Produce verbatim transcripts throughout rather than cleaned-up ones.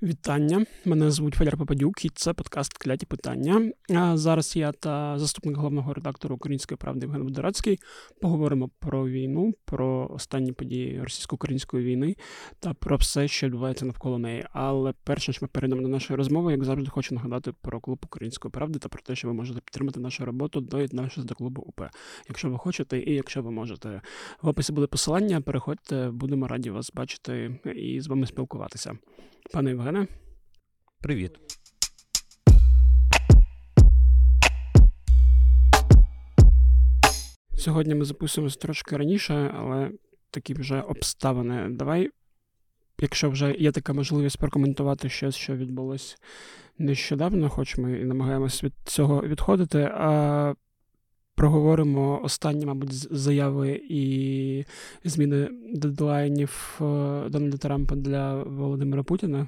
Вітання, мене звуть Валерій Попадюк, і це подкаст «Кляті питання». А зараз я та заступник головного редактора «Української правди» Євген Водорацький поговоримо про війну, про останні події російсько-української війни та про все, що відбувається навколо неї. Але перш ніж ми перейдемо до нашої розмови, як завжди, хочу нагадати про клуб «Української правди» та про те, що ви можете підтримати нашу роботу, доєднавшись до клубу УП. Якщо ви хочете і якщо ви можете. В описі буде посилання, переходьте, будемо раді вас бачити і з вами спілкуватися. Пане Євгене. Привіт. Сьогодні ми записуємося трошки раніше, але такі вже обставини. Давай, якщо вже є така можливість прокоментувати щось, що відбулось нещодавно, хоч ми і намагаємось від цього відходити, а проговоримо останні, мабуть, заяви і зміни дедлайнів Дональда Трампа для Володимира Путіна,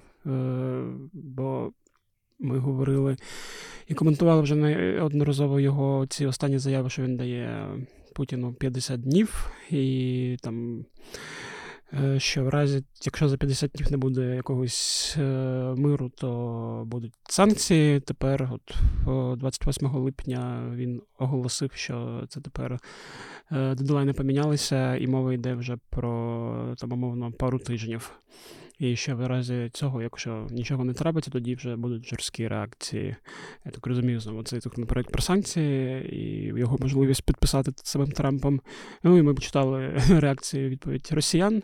бо ми говорили і коментували вже неодноразово його ці останні заяви, що він дає Путіну п'ятдесят днів, і там, що в разі, якщо за п'ятдесят днів не буде якогось миру, то будуть санкції. Тепер, от двадцять восьмого липня він оголосив, що це тепер дедлайни помінялися, і мова йде вже про, там, умовно, пару тижнів. І ще в разі цього, якщо нічого не трапиться, тоді вже будуть жорсткі реакції. Я так розумію, знову цей законопроект про санкції і його можливість підписати самим Трампом. Ну і ми почитали реакцію, відповідь росіян,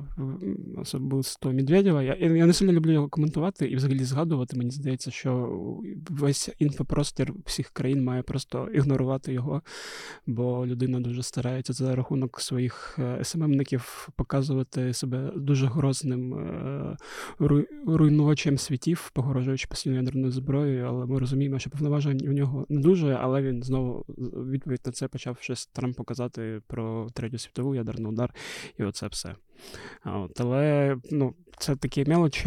особисто Медведєва. Я, я не сильно люблю його коментувати і взагалі згадувати. Мені здається, що весь інфопростір всіх країн має просто ігнорувати його, бо людина дуже старається за рахунок своїх ес ем ем-ників показувати себе дуже грозним руйнувачем світів, погрожуючи постійно ядерною зброєю, але ми розуміємо, що повноважень у нього не дуже, але він знову відповідь на це почав щось Трамп показати про Третю світову, ядерний удар, і оце все. От, але ну, це такі мелочі,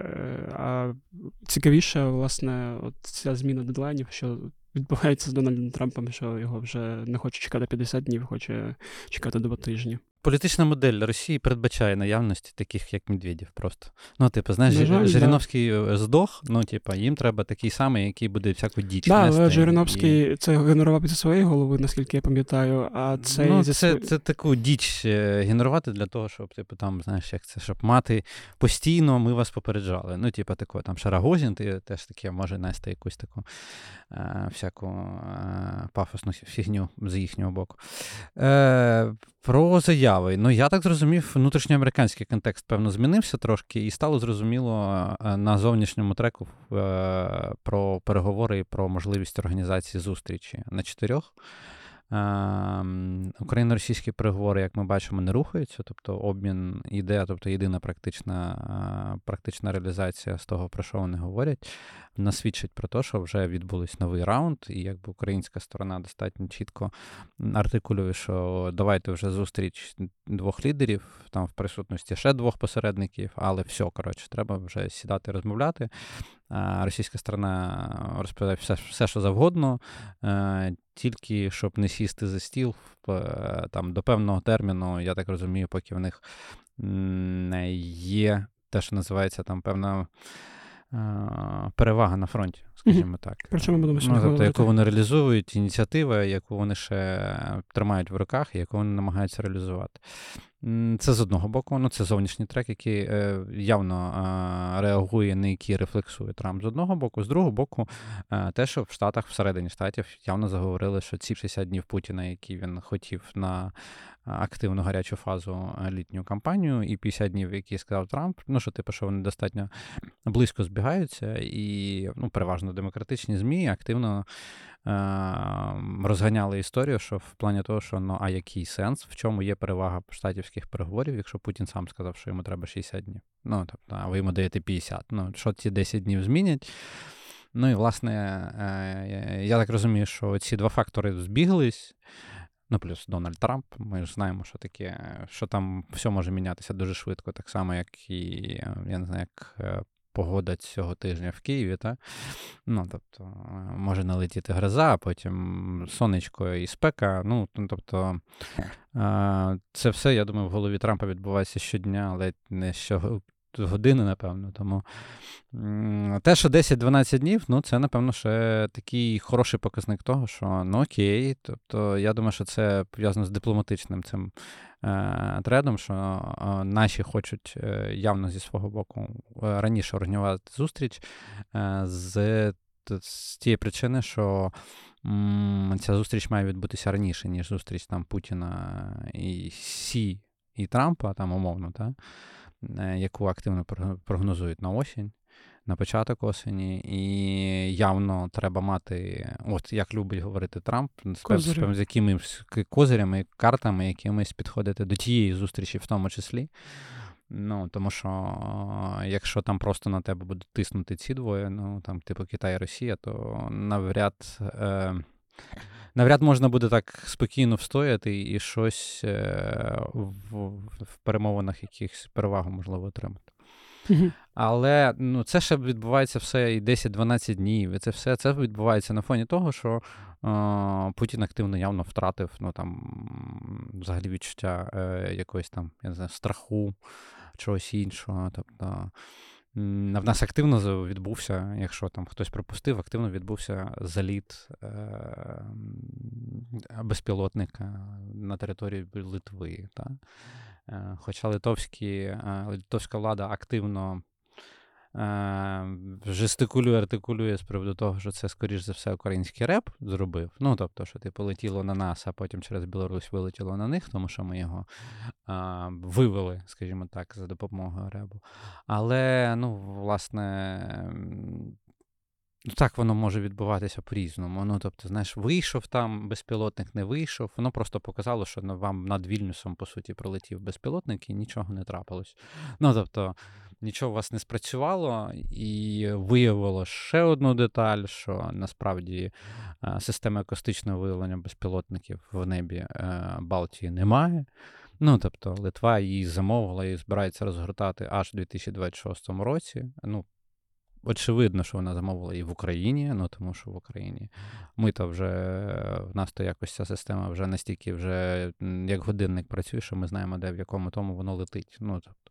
а цікавіше, власне, от ця зміна дедлайнів, що відбувається з Дональдом Трампом, що його вже не хоче чекати п'ятдесят днів, хоче чекати два тижні. Політична модель Росії передбачає наявності таких, як Медведєв просто. Ну, типу, знаєш, жаль, Жириновський да. здох, ну, типу, їм треба такий самий, який буде всяку діч да, нести. Але Жириновський і... це генерував зі своєї голови, наскільки я пам'ятаю, а цей... Ну, зі це, свої... це таку діч генерувати для того, щоб, типу, там, знаєш, як це, щоб мати постійно, ми вас попереджали. Ну, типу, такого, там, Шарагозін, ти теж таке може нести якусь таку е, всяку е, пафосну фігню з їхнього боку. Е, Про заяви. Ну, я так зрозумів, внутрішньоамериканський контекст, певно, змінився трошки, і стало зрозуміло на зовнішньому треку про переговори і про можливість організації зустрічі на чотирьох. Україно-російські переговори, як ми бачимо, не рухаються, тобто обмін іде, тобто єдина практична, практична реалізація з того, про що вони говорять, нас свідчить про те, що вже відбулись новий раунд, і якби українська сторона достатньо чітко артикулює, що давайте вже зустріч двох лідерів, там в присутності ще двох посередників, але все, коротше, треба вже сідати і розмовляти. Російська сторона розповідає все, все що завгодно, тільки щоб не сісти за стіл там, до певного терміну, я так розумію, поки в них є те, що називається там певна перевага на фронті, скажімо так. Про що ми будемо ну, тобто, яку вони реалізують, ініціатива, яку вони ще тримають в руках, і яку вони намагаються реалізувати. Це з одного боку, ну це зовнішній трек, який е, явно е, реагує, на який рефлексує Трамп з одного боку. З другого боку, е, те, що в Штатах, всередині Штатів явно заговорили, що ці шістдесят днів Путіна, які він хотів на активну гарячу фазу літню кампанію, і п'ятдесят днів, які сказав Трамп, ну що типу, що вони достатньо близько збігаються, і ну, переважно демократичні ЗМІ активно розганяли історію, що в плані того, що ну, а який сенс, в чому є перевага штатівських переговорів, якщо Путін сам сказав, що йому треба шістдесят днів. Ну, тобто, а ви йому даєте п'ятдесят. Ну, що ці десять днів змінять? Ну, і, власне, я так розумію, що ці два фактори збіглись. Ну, плюс Дональд Трамп, ми ж знаємо, що таке, що там все може мінятися дуже швидко, так само, як і, я не знаю, як погода цього тижня в Києві, так? Ну, тобто, може налетіти гроза, а потім сонечко і спека. Ну, тобто, це все, я думаю, в голові Трампа відбувається щодня, але не що години, напевно. Тому м, те, що десять-дванадцять днів, ну, це, напевно, ще такий хороший показник того, що, ну, окей, тобто, я думаю, що це пов'язано з дипломатичним цим е, тредом, що е, наші хочуть е, явно зі свого боку е, раніше організувати зустріч е, з, з тієї причини, що м, ця зустріч має відбутися раніше, ніж зустріч там Путіна і Сі, і Трампа, там умовно, та, е, яку активно прог- прогнозують на осінь, на початок осені, і явно треба мати, от як любить говорити Трамп, з, пев- з, Козирі. пев- з якимись к- козирями, картами, якимись підходити до тієї зустрічі в тому числі. Ну, тому що е, якщо там просто на тебе будуть тиснути ці двоє, ну, там, типу Китай і Росія, то навряд, е, навряд можна буде так спокійно встояти і щось е, в, в перемовинах якихось перевагу можливо отримати. Мгм. Але ну, це ще відбувається все і десять-дванадцять днів. І це все це відбувається на фоні того, що е, Путін активно явно втратив ну, там, м, взагалі відчуття е, якогось там, я не знаю, страху, чогось іншого. Тобто м, в нас активно за- відбувся, якщо там хтось пропустив, активно відбувся заліт е, м, безпілотника на території Литви. Та? Е, Хоча литовські, е, литовська влада активно е, жестикулює, артикулює з приводу того, що це, скоріш за все, український реп зробив. Ну, тобто, що типу летіло на нас, а потім через Білорусь вилетіло на них, тому що ми його е, вивели, скажімо так, за допомогою ребу. Але, ну, власне. м, Ну, так воно може відбуватися по-різному. Ну, тобто, знаєш, вийшов там безпілотник, не вийшов. Воно просто показало, що на- вам над Вільнюсом, по суті, пролетів безпілотник і нічого не трапилось. Ну, тобто, нічого у вас не спрацювало, і виявило ще одну деталь, що насправді е, системи акустичного виявлення безпілотників в небі е, Балтії немає. Ну, тобто, Литва її замовила і збирається розгортати аж у дві тисячі двадцять шостому році. Ну, очевидно, що вона замовила і в Україні, ну тому що в Україні ми то вже, в нас то якось ця система вже настільки вже м, як годинник працює, що ми знаємо, де в якому тому воно летить. Ну, тобто,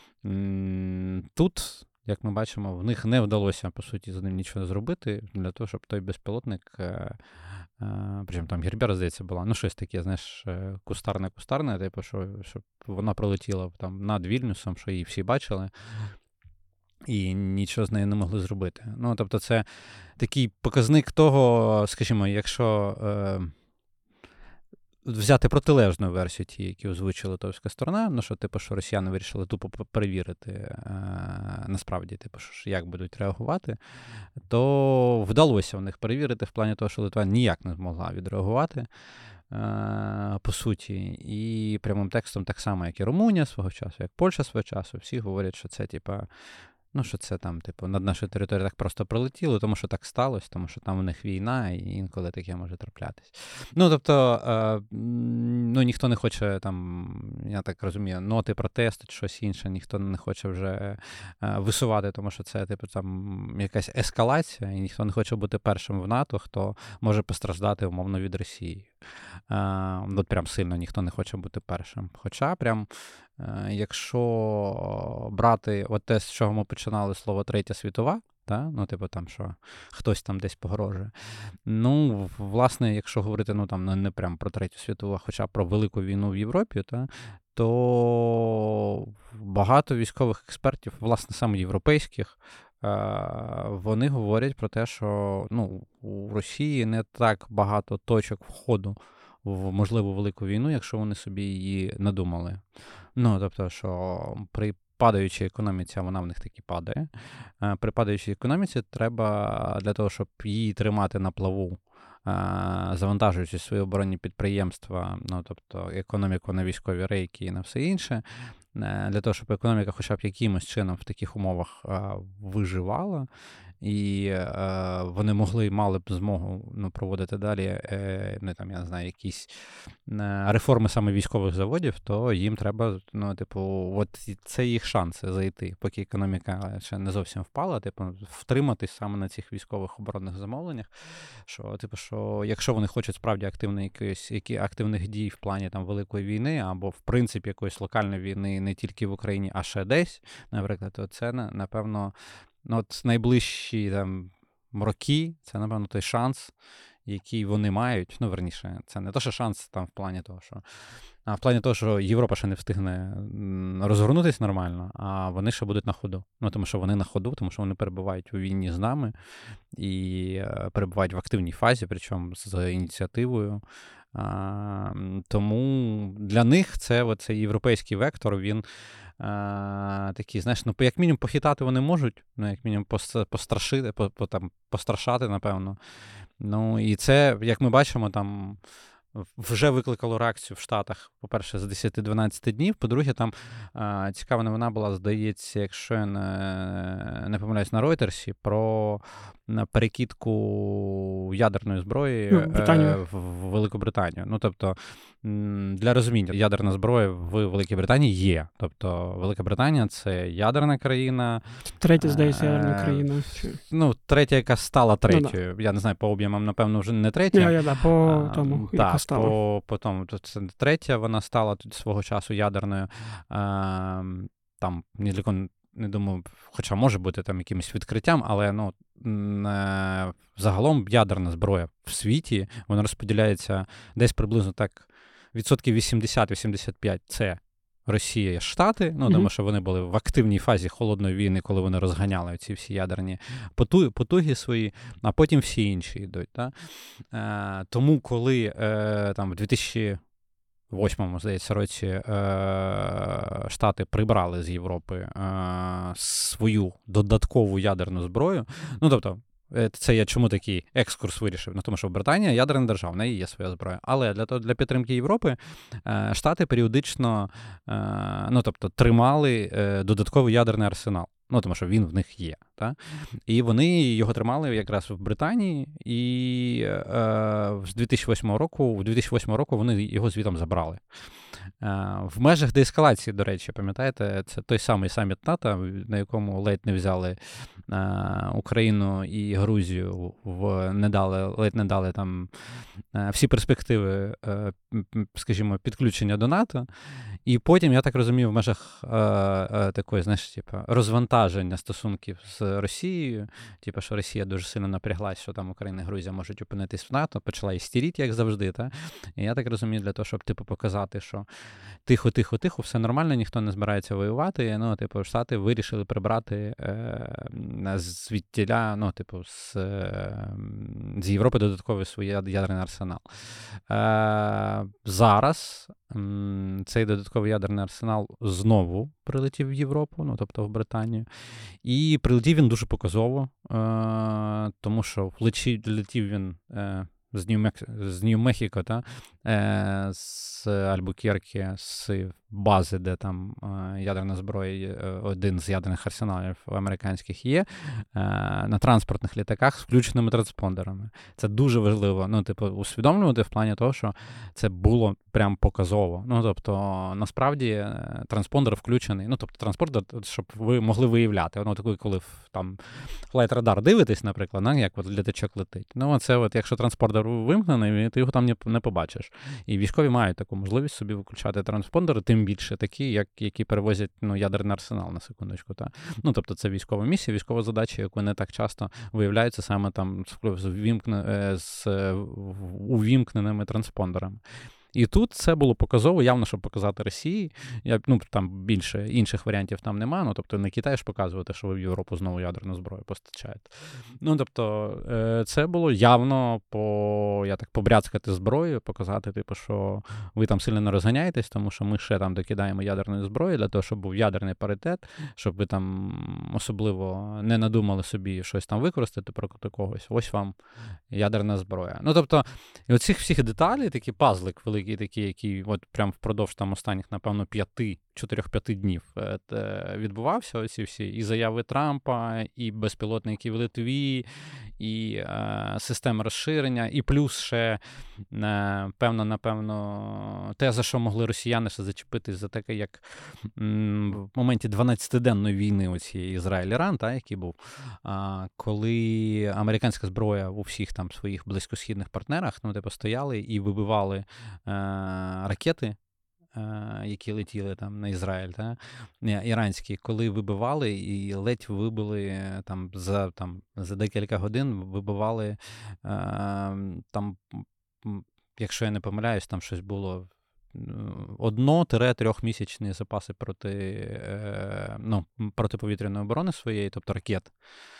м, тут, як ми бачимо, в них не вдалося, по суті, з ним нічого зробити для того, щоб той безпілотник, е, е, причому там Гербера, здається, була, ну щось таке, знаєш, е, кустарне-кустарне, типу, що, щоб вона пролетіла там над Вільнюсом, що її всі бачили, і нічого з нею не могли зробити. Ну, тобто, це такий показник того, скажімо, якщо е, взяти протилежну версію тієї, які озвучила литовська сторона, ну, що, типу, що росіяни вирішили тупо перевірити, е, насправді, типу, що, як будуть реагувати, то вдалося в них перевірити в плані того, що Литва ніяк не змогла відреагувати, е, по суті, і прямим текстом так само, як і Румунія свого часу, як Польща свого часу, всі говорять, що це, типа, ну, що це там, типу, над нашою територією так просто прилетіло, тому що так сталося, тому що там у них війна, і інколи таке може траплятись. Ну, тобто, е, м, ну, ніхто не хоче там, я так розумію, ноти протесту чи щось інше, ніхто не хоче вже е, висувати, тому що це, типу, там якась ескалація, і ніхто не хоче бути першим в НАТО, хто може постраждати, умовно, від Росії. Е, от прям сильно ніхто не хоче бути першим. Хоча прям Е, якщо брати от те, з чого ми починали слово Третя світова, та? Ну, типу там, що хтось там десь погрожує. Ну, власне, якщо говорити, ну там не, не прям про Третю світову, а хоча про Велику війну в Європі, та? То багато військових експертів, власне, саме європейських, е, вони говорять про те, що ну, у Росії не так багато точок входу в можливу велику війну, якщо вони собі її надумали. Ну, тобто, що при падаючій економіці, а вона в них таки падає, е, при падаючій економіці треба для того, щоб її тримати на плаву, е, завантажуючи свої оборонні підприємства, ну, тобто економіку на військові рейки і на все інше, е, для того, щоб економіка хоча б якимось чином в таких умовах е, виживала, і е, вони могли, мали б змогу ну, проводити далі, е, ну, там, я не знаю, якісь е, реформи саме військових заводів, то їм треба, ну, типу, от це їх шанси зайти, поки економіка ще не зовсім впала, типу, втриматись саме на цих військових оборонних замовленнях, що, типу, що якщо вони хочуть справді активної якоїсь, які активних дій в плані там великої війни, або в принципі якоїсь локальної війни, не тільки в Україні, а ще десь, наприклад, то це, напевно, ну, от найближчі там роки, це, напевно, той шанс, який вони мають, ну, верніше, це не то, що шанс там в плані того, що, а в плані того, що Європа ще не встигне розгорнутися нормально, а вони ще будуть на ходу. Ну, тому що вони на ходу, тому що вони перебувають у війні з нами і перебувають в активній фазі, причому з ініціативою. А, тому для них це оцей європейський вектор, він а, такий, знаєш, ну, як мінімум похитати вони можуть, ну, як мінімум пострашити, по, по, там, пострашати, напевно. Ну, і це, як ми бачимо, там вже викликало реакцію в Штатах, по-перше, за десять-дванадцять днів, по-друге, там а, цікава новина була, здається, якщо я не, не помиляюсь, на Ройтерсі, про перекидку ядерної зброї ну, е, в Великобританію. Ну, тобто, для розуміння, ядерна зброя в Великій Британії є. Тобто, Велика Британія – це ядерна країна. Третя, здається, ядерна країна. Чи... Ну, третя, яка стала третьою. Ну, да. Я не знаю, по об'ємам, напевно, вже не третя. Я, я, да, по тому, а, яка так, стала. По, по тому. Це третя, вона стала свого часу ядерною. А, там, ні для кого не думаю, хоча може бути там якимось відкриттям, але ну, е, загалом ядерна зброя в світі, вона розподіляється десь приблизно так відсотків вісімдесят-вісімдесят п'ять це Росія і Штати, ну, mm-hmm. тому що вони були в активній фазі холодної війни, коли вони розганяли ці всі ядерні потуги, потуги свої, а потім всі інші йдуть. Да? Е, тому, коли е, там в дві тисячі восьмому, здається, році е, Штати прибрали з Європи е, свою додаткову ядерну зброю, ну, тобто, це я чому такий екскурс вирішив? Ну, тому що Британія ядерна держава, в неї є своя зброя. Але для того, для підтримки Європи е, Штати періодично е, ну, тобто, тримали е, додатковий ядерний арсенал. Ну, тому що він в них є. Та? І вони його тримали якраз в Британії, і е, з дві тисячі восьмого року, в дві тисячі восьмого року вони його звітом забрали. Е, в межах деескалації, до речі, пам'ятаєте, це той самий саміт НАТО, на якому ледь не взяли е, Україну і Грузію, в, не дали, ледь не дали там е, всі перспективи, е, скажімо, підключення до НАТО. І потім, я так розумію, в межах е, е, такої, знаєш, типу, розвантаження стосунків з Росією, типу, що Росія дуже сильно напряглась, що там Україна і Грузія можуть опинитись в НАТО, почала істеріти, як завжди. Та? І я так розумію, для того, щоб типу, показати, що тихо-тихо-тихо, все нормально, ніхто не збирається воювати, ну, типу, Штати вирішили прибрати е, звідтіля, ну, типу, з, е, з Європи додатковий свій ядерний арсенал. Е, зараз м, цей додатковий ядерний арсенал знову прилетів в Європу, ну, тобто в Британію, і прилетів він дуже показово, е, тому що летів він е, з Нью-Мек... з Нью-Мехіко, та? Е, з Альбукерке, з бази, де там е, ядерна зброя, е, один з ядерних арсеналів американських є, е, на транспортних літаках з включеними транспондерами. Це дуже важливо, ну, типу, усвідомлювати в плані того, що це було прям показово. Ну, тобто, насправді, транспондер включений, ну, тобто, транспондер, щоб ви могли виявляти. Ну, такий, коли там флайт-радар дивитесь, наприклад, ну, як от літачок летить. Ну, це от, якщо транспондер вимкнений, ти його там не побачиш. І військові мають таку можливість собі виключати транспондери, тим більше такі, як, які перевозять ну, ядерний арсенал, на секундочку. Та? Ну, тобто це військова місія, військова задача, яку не так часто виявляється саме там з, вімкне, з увімкненими транспондерами. І тут це було показово, явно, щоб показати Росії. Я, ну, там більше інших варіантів там немає. Ну, тобто не Китай ж показувати, що ви в Європу знову ядерну зброю постачаєте. Ну, тобто це було явно по, я так, побряцкати зброю, показати, типу, що ви там сильно не розганяєтесь, тому що ми ще там докидаємо ядерної зброї для того, щоб був ядерний паритет, щоб ви там особливо не надумали собі щось там використати проти когось. Ось вам ядерна зброя. Ну, тобто, і оцих всіх деталей, такі пазлик великий, такий, який от прям впродовж там останніх, напевно, п'яти, чотирьох-п'яти днів відбувався, оці всі і заяви Трампа, і безпілотники в Литві, і е, системи розширення, і плюс ще е, певно, напевно, те, за що могли росіяни ще зачепитись, за таке, як м, в моменті дванадцятиденної війни оцієї Ізраїль-Іран, та, який був, е, коли американська зброя у всіх там своїх близькосхідних партнерах, ну, типу, стояли і вибивали е, ракети які летіли там на Ізраїль, та? Іранські, коли вибивали і ледь вибили там за, там, за декілька годин вибивали там, якщо я не помиляюсь, там щось було одно-трьохмісячні запаси проти, ну, протиповітряної оборони своєї, тобто ракет.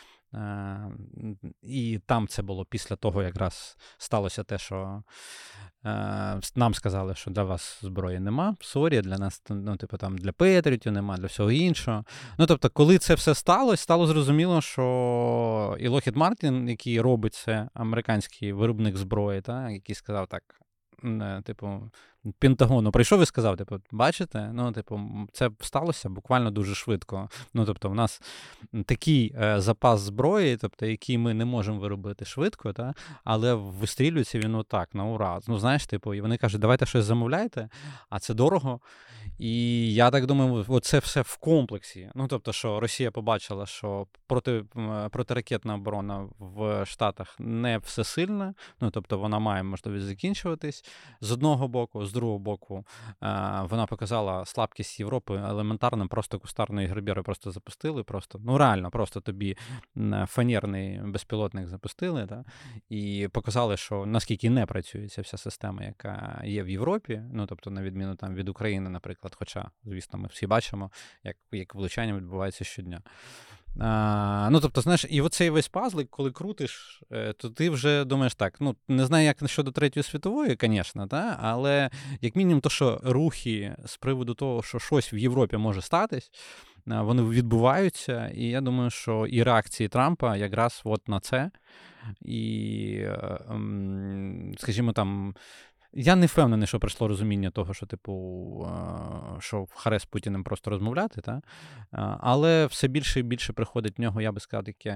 І там це було після того, якраз сталося те, що нам сказали, що для вас зброї нема, сорі, для нас, ну, типу, там, для Петріотів нема, для всього іншого. Ну, тобто, коли це все сталося, стало зрозуміло, що і Lockheed Martin, який робить це, американський виробник зброї, та, який сказав так, типу, Пентагону прийшов і сказав, типу, бачите, ну, типу, це сталося буквально дуже швидко. Ну, тобто, в нас такий е, запас зброї, тобто, який ми не можемо виробити швидко, та, але вистрілюється він отак, на ура. Ну, знаєш, типу, і вони кажуть, давайте щось замовляйте, а це дорого. І я так думаю, оце все в комплексі. Ну, тобто, що Росія побачила, що проти, протиракетна оборона в Штатах не всесильна, ну, тобто, вона має можливість закінчуватись з одного боку, з другого боку, вона показала слабкість Європи елементарно, просто кустарної грабєри просто запустили, просто, ну, реально, просто тобі фанерний безпілотник запустили, да? І показали, що наскільки не працює ця вся система, яка є в Європі, ну, тобто, на відміну там від України, наприклад, хоча, звісно, ми всі бачимо, як, як влучання відбувається щодня. А, ну, тобто, знаєш, і оцей весь пазлик, коли крутиш, то ти вже думаєш так, ну, не знаю, як щодо Третьої світової, звісно, та, але як мінімум то, що рухи з приводу того, що щось в Європі може статись, вони відбуваються, і я думаю, що і реакції Трампа якраз от на це, і, скажімо, там, я не впевнений, що прийшло розуміння того, що, типу, що Харе з Путіним просто розмовляти, та? Але все більше і більше приходить в нього, я би сказав, таке,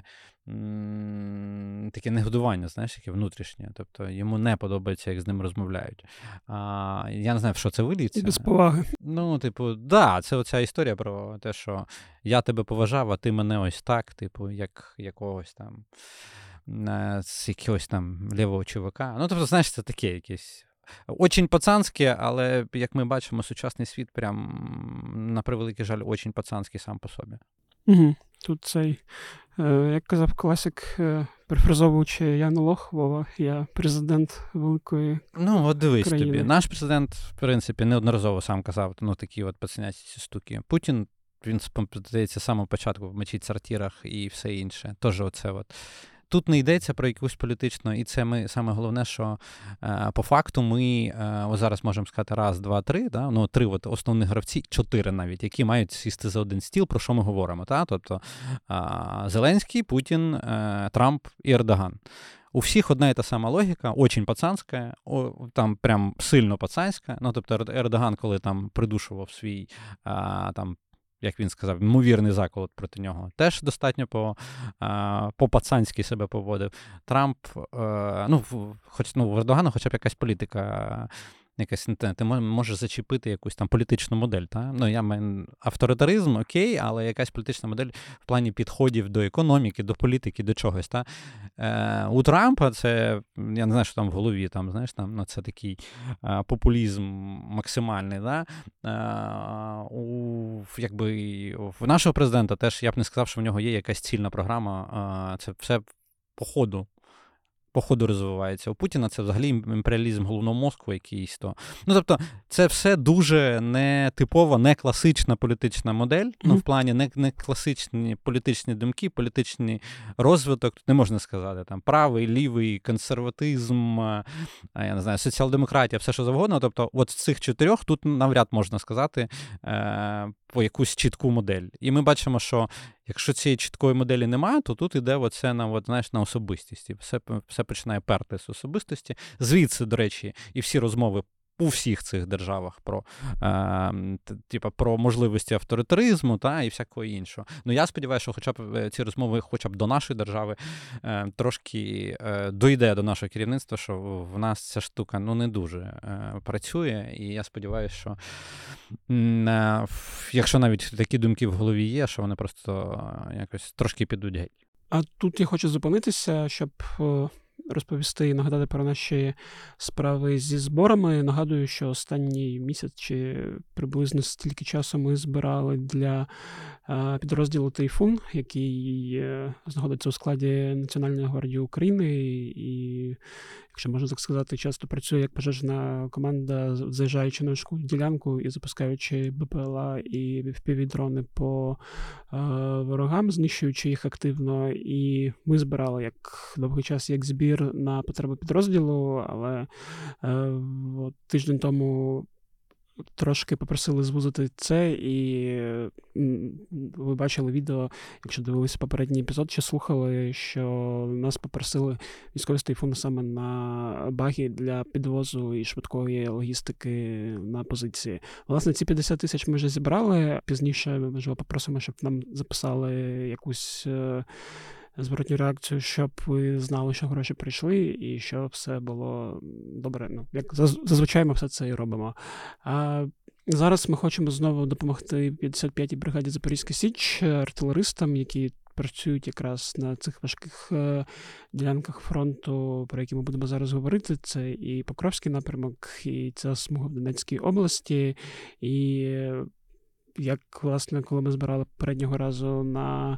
таке негодування, знаєш, яке внутрішнє. Тобто йому не подобається, як з ним розмовляють. Я не знаю, в що це виліться. І без поваги. Ну, типу, да, це оця історія про те, що я тебе поважав, а ти мене ось так, типу, як якогось там, з якогось там лівого чувака. Ну, тобто, знаєш, це таке якесь очень пацанське, але, як ми бачимо, сучасний світ прям, на превеликий жаль, очень пацанський сам по собі. Угу. Тут цей, е, як казав класик, е, перефразовуючи Яну Лох, Вова, я президент великої Ну, от дивись країни. тобі. Наш президент, в принципі, неодноразово сам казав, ну, такі от пацаняці штуки. Путін, він, здається, з самого початку мочить в сортирах і все інше. Тож оце от. Тут не йдеться про якусь політичну, і це ми саме головне, що е, по факту ми е, ось зараз можемо сказати раз, два, три, да? Ну, три от основних гравці, чотири навіть, які мають сісти за один стіл, про що ми говоримо. Та? Тобто е, Зеленський, Путін, е, Трамп і Ердоган. У всіх одна і та сама логіка, очень пацанська, о, там прям сильно пацанська. Ну, тобто Ердоган, коли там придушував свій а, там, як він сказав, ймовірний заколот проти нього, теж достатньо по, по-пацанськи себе поводив. Трамп, ну, хоч, ну, в Ердогана хоча б якась політика, якась, ти можеш зачепити якусь там політичну модель, та? Ну, я маю авторитаризм, окей, але якась політична модель в плані підходів до економіки, до політики, до чогось, та? Е, у Трампа це, я не знаю, що там в голові, там, знаєш, там, ну, це такий е, популізм максимальний, да? Е, у, якби, в нашого президента теж, я б не сказав, що в нього є якась цільна програма, е, це все по ходу. По ходу розвивається. У Путіна це взагалі імперіалізм головного мозку якийсь то. Ну, тобто, це все дуже не типова, не класична політична модель, mm-hmm. ну, в плані не, не класичні політичні думки, політичний розвиток, не можна сказати, там, правий, лівий, консерватизм, я не знаю, соціал-демократія, все що завгодно. Тобто, от з цих чотирьох тут навряд можна сказати е- по якусь чітку модель. І ми бачимо, що якщо цієї чіткої моделі немає, то тут іде оце на, от, знаєш, на особистості. Все, все починає перти з особистості. Звідси, до речі, і всі розмови у всіх цих державах про, е, типу, про можливості авторитаризму та, і всякого іншого. Ну, я сподіваюся, що хоча б ці розмови хоча б до нашої держави е, трошки е, дойде до нашого керівництва, що в нас ця штука ну, не дуже е, працює. І я сподіваюся, що е, якщо навіть такі думки в голові є, що вони просто якось трошки підуть геть. А тут я хочу зупинитися, щоб розповісти і нагадати про наші справи зі зборами. Нагадую, що останній місяць чи приблизно стільки часу ми збирали для підрозділу «Тайфун», який знаходиться у складі Національної гвардії України і, якщо можна так сказати, часто працює як пожежна команда, заїжджаючи на важку ділянку і запускаючи БПЛА і впівдрони по е, ворогам, знищуючи їх активно. І ми збирали як довгий час як збір на потреби підрозділу, але е, от, тиждень тому трошки попросили звузити це, і ви бачили відео, якщо дивилися попередній епізод, чи слухали, що нас попросили військові з «Тайфуну» саме на баги для підвозу і швидкої логістики на позиції. Власне, ці п'ятдесят тисяч ми вже зібрали. Пізніше, можливо, попросимо, щоб нам записали якусь зворотню реакцію, щоб ви знали, що гроші прийшли і що все було добре. Ну, як зазвичай ми все це і робимо. А зараз ми хочемо знову допомогти п'ятдесят п'ятій бригаді Запорізька Січ, артилеристам, які працюють якраз на цих важких е, ділянках фронту, про які ми будемо зараз говорити. Це і Покровський напрямок, і це смуга в Донецькій області. І як, власне, коли ми збирали попереднього разу на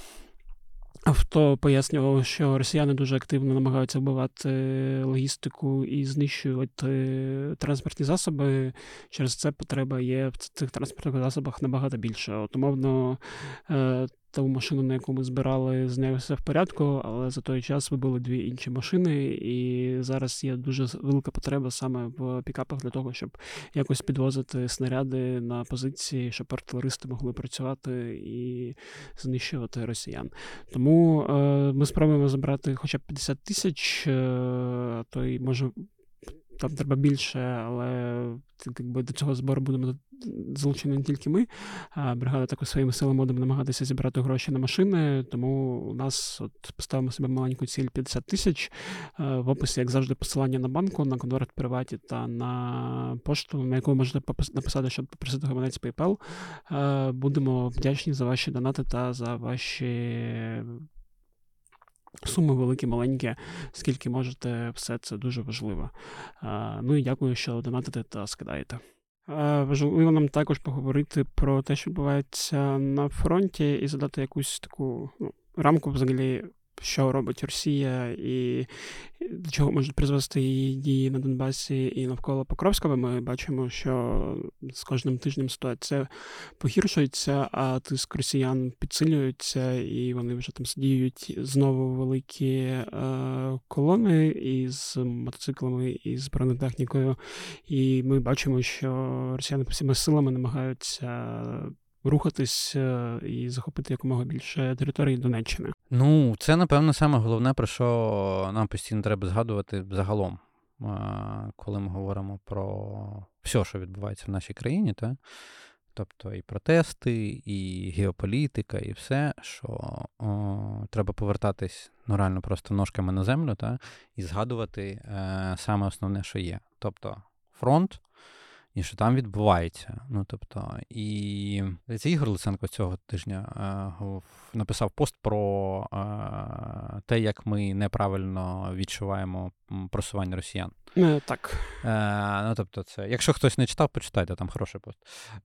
авто, пояснювало, що росіяни дуже активно намагаються вбивати логістику і знищувати транспортні засоби. Через це потреба є в цих транспортних засобах набагато більше. От, умовно, ту машину, на яку ми збирали, з нею все в порядку, але за той час вибили дві інші машини, і зараз є дуже велика потреба саме в пікапах для того, щоб якось підвозити снаряди на позиції, щоб артилеристи могли працювати і знищувати росіян. Тому е, ми спробуємо забрати хоча б п'ятдесят тисяч, е, то й може там треба більше, але якби до цього збору будемо залучені не тільки ми, а бригада також своїми силами будемо намагатися зібрати гроші на машини, тому у нас от поставимо собі маленьку ціль п'ятдесят тисяч. В описі, як завжди, посилання на банку, на конверт Приваті та на пошту, на яку ви можете написати, щоб попросити гаманець PayPal. Будемо вдячні за ваші донати та за ваші суми великі, маленькі, скільки можете, все це дуже важливо. А, ну і дякую, що донатите та скидаєте. А, важливо нам також поговорити про те, що відбувається на фронті, і задати якусь таку ну, рамку взагалі, що робить Росія і до чого можуть призвести її дії на Донбасі і навколо Покровського. Ми бачимо, що з кожним тижнем ситуація погіршується, а тиск росіян підсилюється, і вони вже там задіють знову великі е, колони із мотоциклами, і з бронетехнікою. І ми бачимо, що росіяни всіма силами намагаються рухатись і захопити якомога більше території Донеччини. Ну, це, напевно, саме головне, про що нам постійно треба згадувати загалом, коли ми говоримо про все, що відбувається в нашій країні, та? Тобто і протести, і геополітика, і все, що о, треба повертатись, ну, реально просто ножками на землю, та? І згадувати е, саме основне, що є. Тобто фронт, і що там відбувається. Ну, тобто, і це Ігор Луценко цього тижня е, написав пост про е, те, як ми неправильно відчуваємо просування росіян. Не, так. Е, ну, тобто, це, якщо хтось не читав, почитайте, там хороший пост.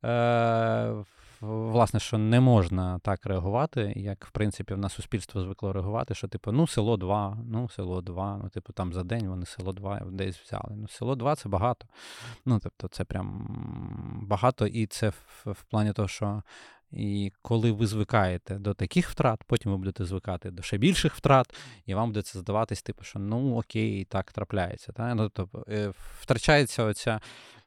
Е, власне, що не можна так реагувати, як, в принципі, в нас суспільство звикло реагувати, що, типу, ну, село два, ну, село два, ну, типу, там за день вони село два десь взяли. Ну, село два – це багато. Ну, тобто, це прям багато, і це в, в плані того, що і коли ви звикаєте до таких втрат, потім ви будете звикати до ще більших втрат, і вам буде це здаватись, типу, що, ну, окей, так трапляється. Та? Ну, тобто, втрачається оця.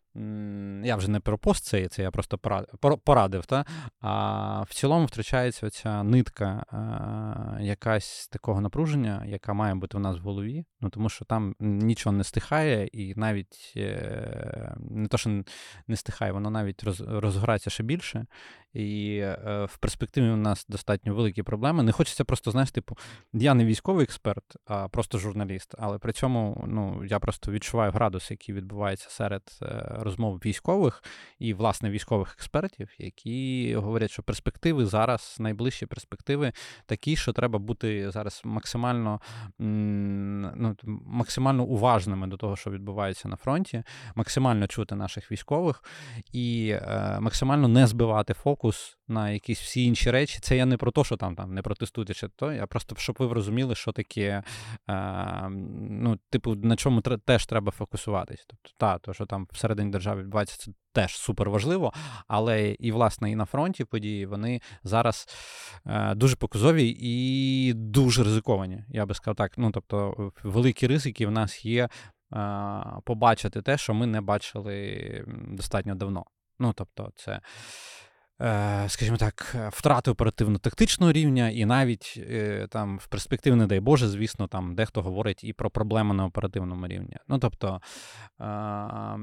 Я вже не про пост це, це я просто порадив, та? А в цілому втрачається оця нитка а, якась такого напруження, яка має бути в нас в голові, ну тому що там нічого не стихає, і навіть е, не то, що не стихає, воно навіть роз, розгорається ще більше, і е, в перспективі у нас достатньо великі проблеми. Не хочеться просто, знаєш, типу, я не військовий експерт, а просто журналіст, але при цьому, ну, я просто відчуваю градус, який відбувається серед е, розмов військових і, власне, військових експертів, які говорять, що перспективи зараз, найближчі перспективи такі, що треба бути зараз максимально, ну, максимально уважними до того, що відбувається на фронті, максимально чути наших військових і е, максимально не збивати фокус на якісь всі інші речі. Це я не про те, що там, там не протестуйте чи то, я просто, щоб ви розуміли, що таке, е, ну, типу, на чому тр- теж треба фокусуватись. Тобто, та, то, що там всередині держави відбувається, це теж супер важливо, але і, власне, і на фронті події, вони зараз е, дуже показові і дуже ризиковані, я би сказав так. Ну, тобто, великі ризики в нас є е, побачити те, що ми не бачили достатньо давно. Ну, тобто, це, е, скажімо так, втрати оперативно-тактичного рівня, і навіть е, там в перспективі, не дай Боже, звісно, там дехто говорить і про проблеми на оперативному рівні. Ну, тобто, е,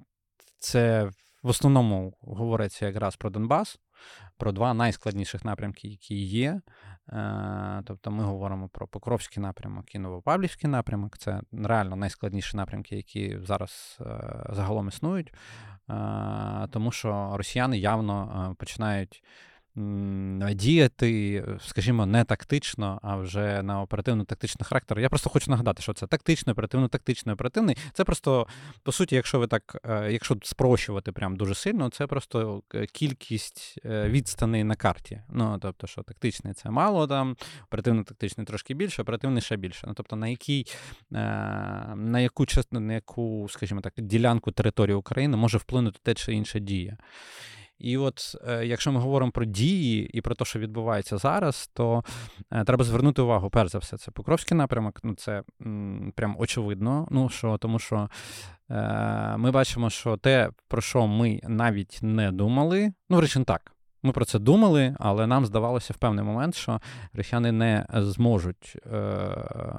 це в основному говориться якраз про Донбас, про два найскладніших напрямки, які є. Е, тобто ми говоримо про Покровський напрямок і Новопавлівський напрямок. Це реально найскладніші напрямки, які зараз е, загалом існують. Е, тому що росіяни явно е, починають м, діяти, скажімо, не тактично, а вже на оперативно-тактичний характер. Я просто хочу нагадати, що це тактичний, оперативно-тактичний, оперативний. Це просто, по суті, якщо ви так, е, якщо спрощувати прям дуже сильно, це просто кількість е, відстаней на карті. Ну, тобто, що тактичний це мало, там, оперативно-тактичний трошки більше, оперативний ще більше. Ну, тобто, на якій, е, на яку частину, на яку, скажімо так, ділянку території України може вплинути те чи інша дія. І от, е, якщо ми говоримо про дії і про те, що відбувається зараз, то е, треба звернути увагу, перш за все, це Покровський напрямок, ну це м, прям очевидно, ну що, тому що е, ми бачимо, що те, про що ми навіть не думали, ну, в речі, не так, ми про це думали, але нам здавалося в певний момент, що росіяни не зможуть, е,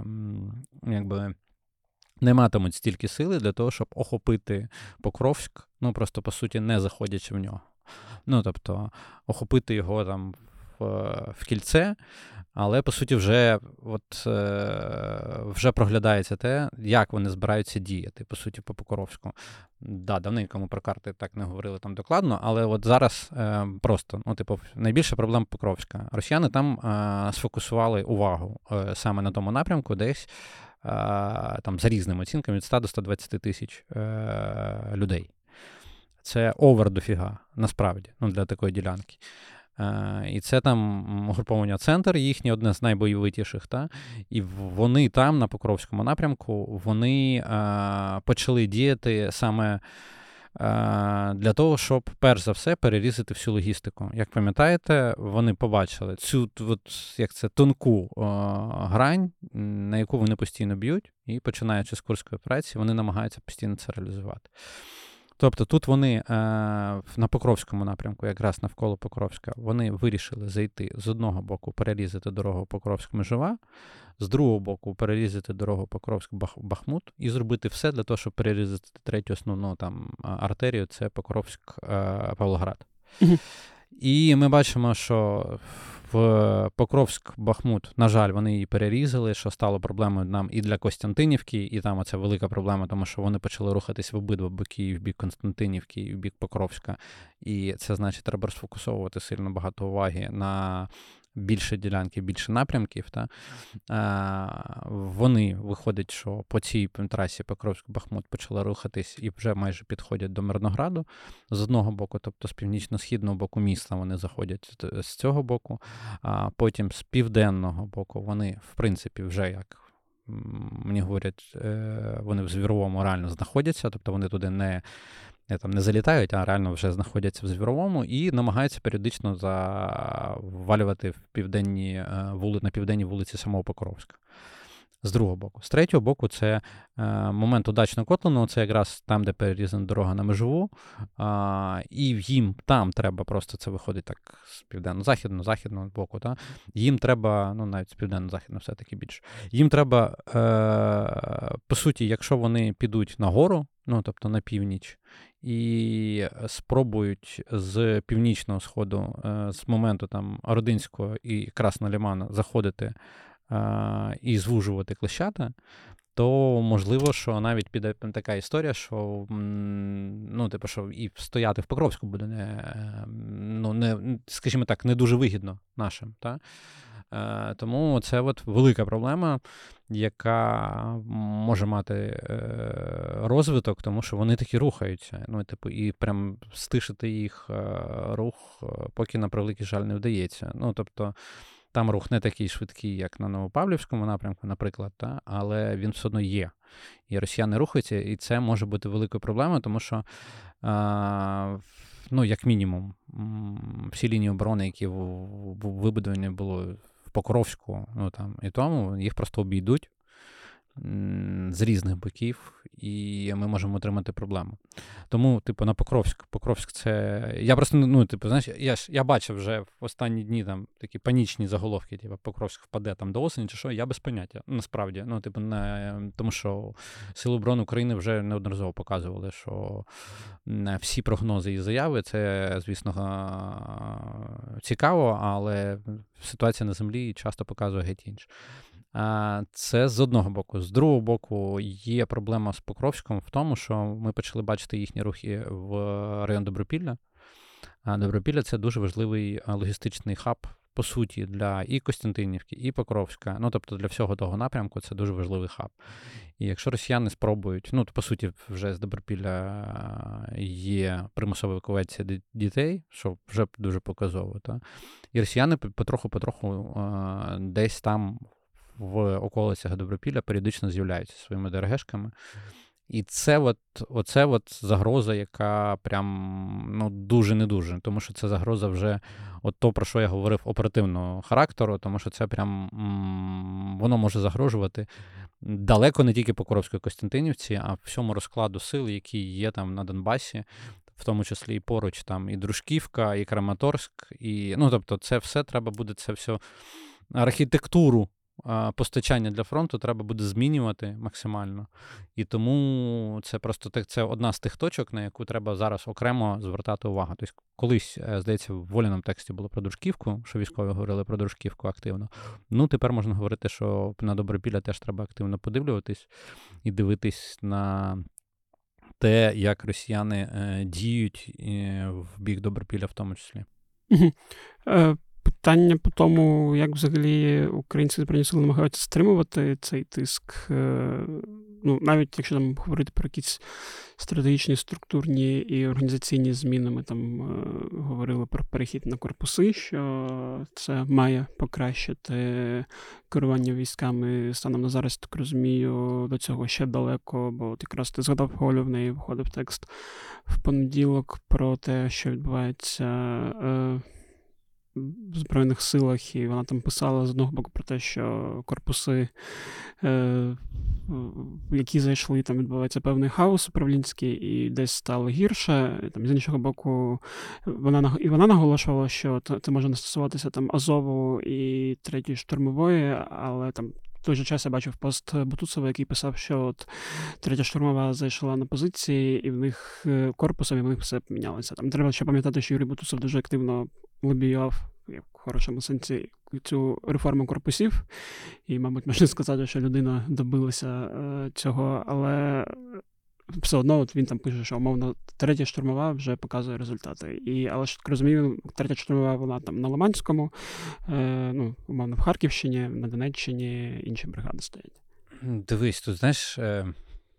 якби, не матимуть стільки сили для того, щоб охопити Покровськ, ну, просто, по суті, не заходячи в нього. Ну, тобто, охопити його там в, в кільце, але, по суті, вже, от, е, вже проглядається те, як вони збираються діяти, по суті, по Покровську. Да, давненько ми про карти так не говорили там докладно, але от зараз е, просто, ну, типу, найбільша проблема Покровська. Росіяни там е, сфокусували увагу е, саме на тому напрямку, десь е, там за різними оцінками від ста до ста двадцяти тисяч е, людей. Це овер дофіга, насправді, ну, для такої ділянки. Е, і це там угруповання «Центр», їхнє одне з найбойовитіших, та? І вони там, на Покровському напрямку, вони е, почали діяти саме е, для того, щоб, перш за все, перерізати всю логістику. Як пам'ятаєте, вони побачили цю, от, як це, тонку е, грань, на яку вони постійно б'ють, і, починаючи з Курської операції, вони намагаються постійно це реалізувати. Тобто тут вони е, на Покровському напрямку, якраз навколо Покровська, вони вирішили зайти з одного боку, перерізати дорогу Покровськ-Межова, з другого боку перерізати дорогу Покровськ-Бахмут і зробити все для того, щоб перерізати третю основну там артерію, це Покровськ-Павлоград. Угу. І ми бачимо, що в Покровськ-Бахмут, на жаль, вони її перерізали, що стало проблемою нам і для Костянтинівки, і там оце велика проблема, тому що вони почали рухатись в обидва боки, і в бік Константинівки, і в бік Покровська. І це, значить, треба розфокусовувати сильно багато уваги на більше ділянки, більше напрямків. Та? А, вони виходять, що по цій трасі Покровськ-Бахмут почали рухатись і вже майже підходять до Мирнограду з одного боку, тобто з північно-східного боку міста вони заходять з цього боку, а потім з південного боку вони, в принципі, вже як мені говорять, вони в Звіровому реально знаходяться, тобто вони туди не Не, там, не залітають, а реально вже знаходяться в Звіровому і намагаються періодично завалювати в південні, вули, на південній вулиці самого Покровська. З другого боку. З третього боку це е, момент удачно Котлиного, це якраз там, де перерізана дорога на Межову, е, і їм там треба просто, це виходить так з південно-західного, західного боку, та? Їм треба, ну навіть з південно-західного все-таки більше, їм треба, е, по суті, якщо вони підуть нагору, ну тобто на північ, і спробують з північного сходу, е, з моменту там Ординського і Красного Лимана заходити і звужувати Клещата, то можливо, що навіть піде така історія, що, ну, типу, що і стояти в Покровську буде не, ну, не, скажімо так, не дуже вигідно нашим. Та? Е, тому це от велика проблема, яка може мати е, розвиток, тому що вони такі рухаються. Ну, типу, і прям стишити їх е, рух, поки, на превеликий жаль, не вдається. Ну, тобто, там рух не такий швидкий, як на Новопавлівському напрямку, наприклад, та? Але він все одно є. І росіяни рухаються, і це може бути великою проблемою, тому що, а, ну, як мінімум, всі лінії оборони, які вибудовані були в Покровську, ну, там, і тому, їх просто обійдуть з різних боків, і ми можемо отримати проблему. Тому, типу, на Покровськ. Покровськ це... Я просто, ну, типу, знаєш, я ж я бачив вже в останні дні там такі панічні заголовки, типу, Покровськ впаде там до осені, чи що, я без поняття, насправді. Ну, типу, не... Тому що Сили оборони України вже неодноразово показували, що всі прогнози і заяви, це, звісно, цікаво, але ситуація на землі часто показує геть інше. Це з одного боку. З другого боку, є проблема з Покровськом в тому, що ми почали бачити їхні рухи в район Добропілля. А Добропілля – це дуже важливий логістичний хаб, по суті, для і Костянтинівки, і Покровська. Ну, тобто для всього того напрямку це дуже важливий хаб. І якщо росіяни спробують, ну, то, по суті, вже з Добропілля є примусова евакуація дітей, що вже дуже показово. Та? І росіяни потроху-потроху десь там в околицях Добропілля періодично з'являються своїми ДРГшками. І це от, оце от загроза, яка прям, ну, дуже не дуже, тому що це загроза вже от то, про що я говорив, оперативного характеру, тому що це прям, воно може загрожувати далеко не тільки Покровської Костянтинівці, а всьому розкладу сил, які є там на Донбасі, в тому числі і поруч там і Дружківка, і Краматорськ, і, ну, тобто це все треба буде, це все архітектуру постачання для фронту треба буде змінювати максимально. І тому це просто це одна з тих точок, на яку треба зараз окремо звертати увагу. Тобто колись, здається, в Воліному тексті було про Дружківку, що військові говорили про Дружківку активно. Ну, тепер можна говорити, що на Добропілля теж треба активно подивлюватись і дивитись на те, як росіяни е, діють е, в бік Добропілля в тому числі. Угу. Е, Питання по тому, як взагалі українські збройні сили намагаються стримувати цей тиск. Ну, навіть якщо там говорити про якісь стратегічні, структурні і організаційні зміни, ми там говорили про перехід на корпуси, що це має покращити керування військами станом на зараз, так розумію, до цього ще далеко, бо от якраз ти згадав, Олю, в неї виходив текст в понеділок про те, що відбувається в Збройних силах, і вона там писала з одного боку про те, що корпуси, е, які зайшли, там відбувається певний хаос управлінський, і десь стало гірше. Там, з іншого боку, вона, і вона наголошувала, що це може не стосуватися там Азову і третьої штурмової, але там в той же час я бачив пост Бутусова, який писав, що от третя штурмова зайшла на позиції, і в них корпусом, і в них все помінялося. Там треба ще пам'ятати, що Юрій Бутусов дуже активно лобіював, як в хорошому сенсі, цю реформу корпусів. І, мабуть, можна сказати, що людина добилася е, цього, але все одно от він там пише, що, умовно, третя штурмова вже показує результати. І, але ж, так розумію, третя штурмова, вона там на Лиманському, е, ну, умовно, в Харківщині, на Донеччині інші бригади стоять. Дивись, тут, знаєш, е,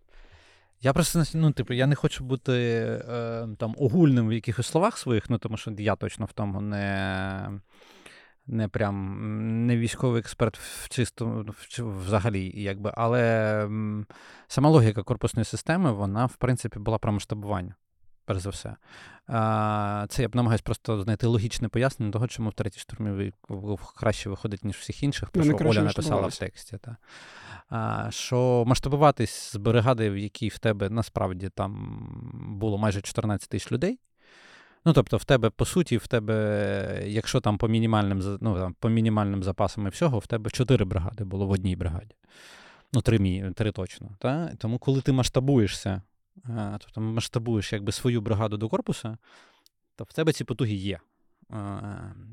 я просто, ну, типу, я не хочу бути е, там огульним в якихось словах своїх, ну, тому що я точно в тому не... не прям не військовий експерт в чисто в, взагалі, якби, але м, сама логіка корпусної системи, вона, в принципі, була про масштабування, перш за все. А, це я б намагаюсь просто знайти логічне пояснення того, чому в третій штурмовій краще виходить, ніж всіх інших, про що Оля написала в тексті. Та. А, що масштабуватись з бригади, в якій в тебе насправді там було майже чотирнадцять тисяч людей. Ну, тобто, в тебе, по суті, в тебе, якщо там по мінімальним, ну, там, по мінімальним запасам і всього, в тебе чотири бригади було в одній бригаді. Ну, три, три точно. Та? Тому, коли ти масштабуєшся, тобто масштабуєш якби свою бригаду до корпуса, то в тебе ці потуги є.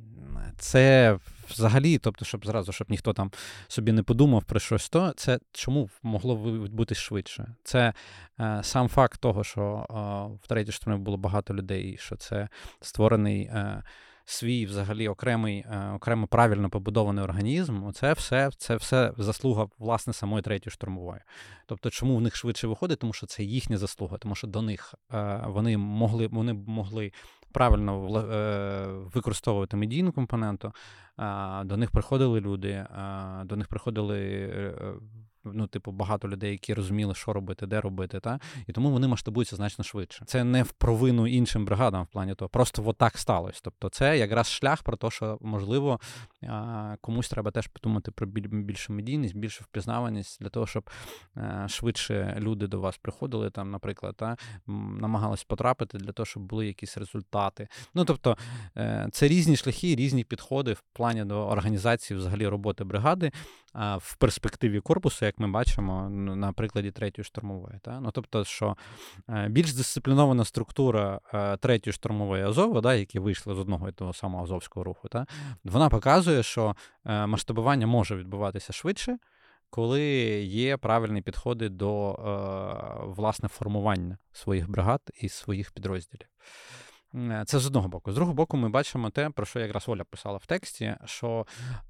Це взагалі, тобто, щоб зразу, щоб ніхто там собі не подумав про щось, то це чому могло відбутись швидше? Це е, сам факт того, що е, в третій штурмі було багато людей, що це створений е, свій взагалі окремий, е, окремо правильно побудований організм, це все, це все заслуга, власне, самої третьої штурмової. Тобто, чому в них швидше виходить? Тому що це їхня заслуга, тому що до них е, вони могли, вони могли правильно е, використовувати медійну компоненту, е, до них приходили люди, е, до них приходили е, ну, типу, багато людей, які розуміли, що робити, де робити, та? І тому вони масштабуються значно швидше. Це не в провину іншим бригадам в плані того, просто от так сталося. Тобто це якраз шлях про те, що, можливо, комусь треба теж подумати про більшу медійність, більшу впізнаваність для того, щоб швидше люди до вас приходили, там, наприклад, та? Намагались потрапити для того, щоб були якісь результати. Ну, тобто, це різні шляхи, різні підходи в плані до організації взагалі роботи бригади в перспективі корпусу, як ми бачимо на прикладі третьої штурмової. Та? Ну, тобто, що більш дисциплінована структура третьої штурмової Азова, да, які вийшли з одного і того самого Азовського руху, та? Вона показує, що масштабування може відбуватися швидше, коли є правильні підходи до, власне, формування своїх бригад і своїх підрозділів. Це з одного боку. З другого боку, ми бачимо те, про що якраз Оля писала в тексті, що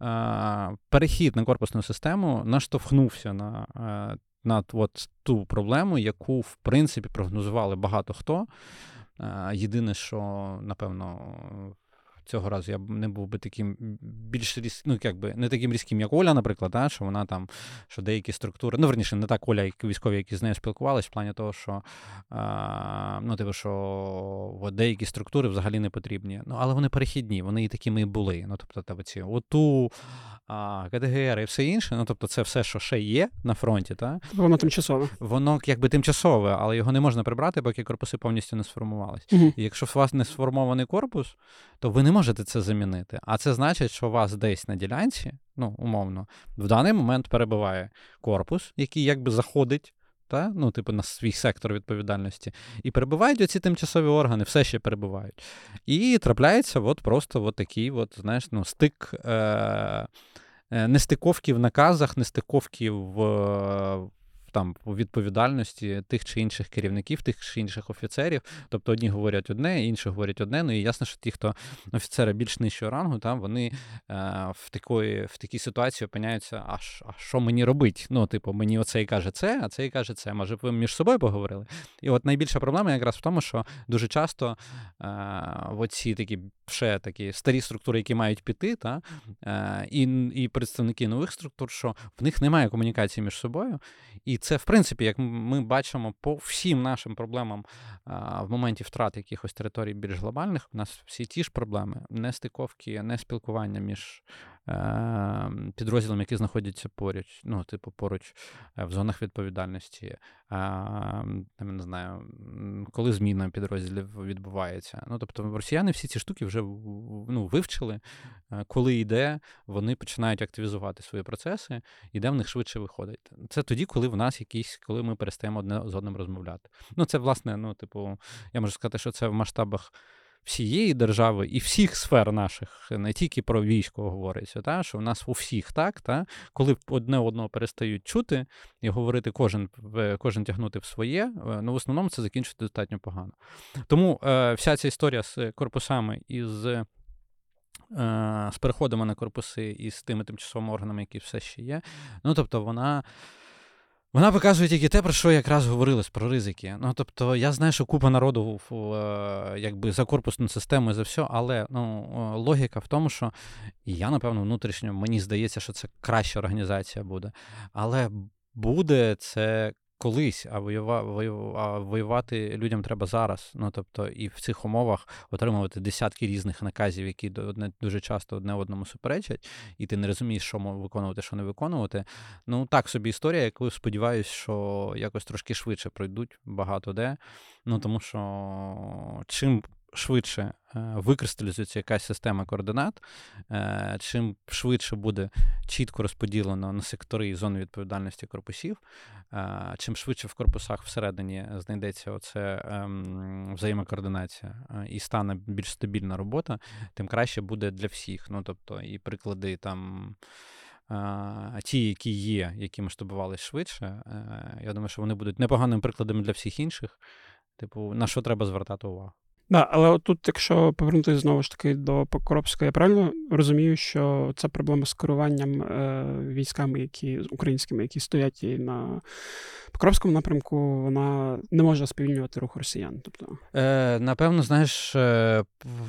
е, перехід на корпусну систему наштовхнувся на, е, на от ту проблему, яку, в принципі, прогнозували багато хто. Е, єдине, що, напевно, цього разу я б не був би таким більш різ... ну, якби, не таким різким, як Оля, наприклад, да, що вона там, що деякі структури, ну, верніше, не так Оля, як військові, які з нею спілкувалися, в плані того, що, а, ну, типу, що от, деякі структури взагалі не потрібні. Ну, але вони перехідні, вони і такими і були. Ну, тобто, там, ці ОТУ, а, КДГР і все інше, ну, тобто, це все, що ще є на фронті, та? Воно тимчасове. Воно, якби, тимчасове, але його не можна прибрати, поки корпуси повністю не сформувались. Угу. І якщо у вас не сформований корпус, то ви не можете це замінити. А це значить, що у вас десь на ділянці, ну, умовно, в даний момент перебуває корпус, який якби заходить, та? Ну, типу, на свій сектор відповідальності, і перебувають оці тимчасові органи, все ще перебувають. І трапляється от просто от такий, от, знаєш, ну, стик, е- нестиковки в наказах, нестиковки в там у відповідальності тих чи інших керівників, тих чи інших офіцерів. Тобто одні говорять одне, інші говорять одне. Ну і ясно, що ті, хто офіцери більш нижчого рангу, там вони е, в такої, в такій ситуації опиняються, а, а що мені робити? Ну, типу, мені оцей каже це, а цей каже це. Може, ви між собою поговорили? І от найбільша проблема якраз в тому, що дуже часто е, оці такі ще такі старі структури, які мають піти, та, е, і, і представники нових структур, що в них немає комунікації між собою. І це, в принципі, як ми бачимо по всім нашим проблемам а, в моменті втрати якихось територій більш глобальних, у нас всі ті ж проблеми. Нестиковки, не спілкування між е, підрозділами, які знаходяться поруч, ну, типу, поруч е, в зонах відповідальності. Е, я не знаю, коли зміна підрозділів відбувається. Ну, тобто, росіяни всі ці штуки вже ну, вивчили, е, коли йде, вони починають активізувати свої процеси, і де в них швидше виходить. Це тоді, коли в нас якісь, коли ми перестаємо одне з одним розмовляти. Ну, це, власне, ну, типу, я можу сказати, що це в масштабах всієї держави і всіх сфер наших, не тільки про військо говориться, та, що в нас у всіх так, та, коли одне одного перестають чути і говорити кожен, кожен тягнути в своє, ну, в основному це закінчується достатньо погано. Тому е, вся ця історія з корпусами і з з переходами на корпуси і з тими тимчасовими органами, які все ще є, ну, тобто вона Вона показує тільки те, про що якраз говорилось, про ризики. Ну, тобто, я знаю, що купа народу якби за корпусну систему і за все, але ну, логіка в тому, що і я, напевно, внутрішньо, мені здається, що це краща організація буде. Але буде це колись, а воювати людям треба зараз. Ну, тобто, і в цих умовах отримувати десятки різних наказів, які дуже часто одне одному суперечать, і ти не розумієш, що виконувати, що не виконувати. Ну, так собі історія, яку, сподіваюсь, що якось трошки швидше пройдуть багато де. Ну, тому що чим швидше е, викристалізується якась система координат, е, чим швидше буде чітко розподілено на сектори і зони відповідальності корпусів, е, чим швидше в корпусах всередині знайдеться оце е, взаємокоординація е, і стане більш стабільна робота, тим краще буде для всіх. Ну, тобто, і приклади там а, ті, які є, які масштабувалися швидше, е, я думаю, що вони будуть непоганими прикладами для всіх інших. Типу, на що треба звертати увагу. Да, але от тут, якщо повернутися знову ж таки до Покровська, я правильно розумію, що це проблема з керуванням е, військами, які українськими, які стоять і на Покровському напрямку, вона не може сповільнювати рух росіян. Тобто, Е, напевно, знаєш, е,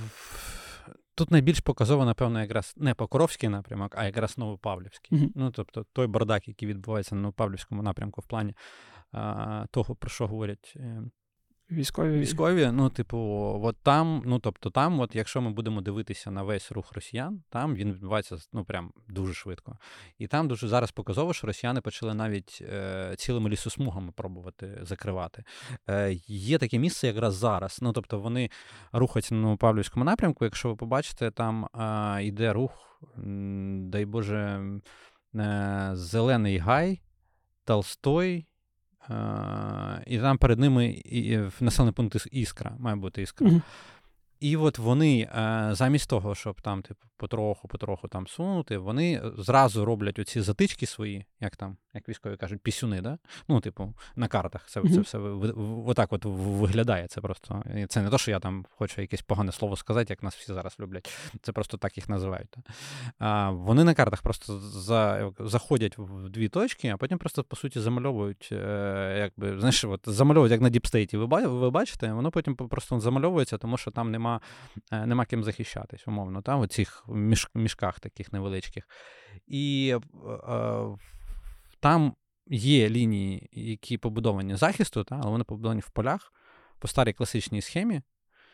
тут найбільш показово, напевно, якраз не Покровський напрямок, а якраз Новопавлівський. Угу. Ну, тобто, той бардак, який відбувається на Новопавлівському напрямку в плані а, того, про що говорять е, Військові. Військові, ну, типу, от там, ну, тобто там, от якщо ми будемо дивитися на весь рух росіян, там він відбувається, ну, прям дуже швидко. І там дуже зараз показово, що росіяни почали навіть е, цілими лісосмугами пробувати закривати. Е, є таке місце якраз зараз, ну, тобто вони рухаються на Новопавлівському напрямку, якщо ви побачите, там е, йде рух, м, дай Боже, е, Зелений Гай, Толстой, Uh, і там перед ними і, і, населений пункт Іскра, має бути Іскра. Uh-huh. І от вони, uh, замість того, щоб там, типу, потроху-потроху там сунути, вони зразу роблять оці затички свої, як там, як військові кажуть, пісюни, да? Ну, типу, на картах. Це, uh-huh. це все отак от виглядає. Це просто, це не то, що я там хочу якесь погане слово сказати, як нас всі зараз люблять. Це просто так їх називають. Uh, вони на картах просто за, заходять в дві точки, а потім просто, по суті, замальовують, е, якби, знаєш, от, замальовують, як на діпстейті, ви, ви бачите, воно потім просто замальовується, тому що там нема, е, нема ким захищатись, умовно, там, в цих між, мішках таких невеличких. І е, там є лінії, які побудовані захисту, та, але вони побудовані в полях по старій класичній схемі.